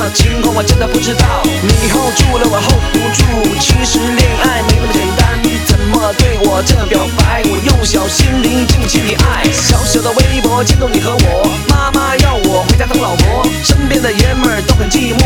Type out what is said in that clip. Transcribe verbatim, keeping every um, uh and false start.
情况我真的不知道。你 hold 住了我 hold 不住，其实恋爱没那么简单。你怎么对我这表白？我用小心灵敬请你爱。小小的微博牵动你和我，妈妈要我回家当老婆，身边的爷们儿都很寂寞。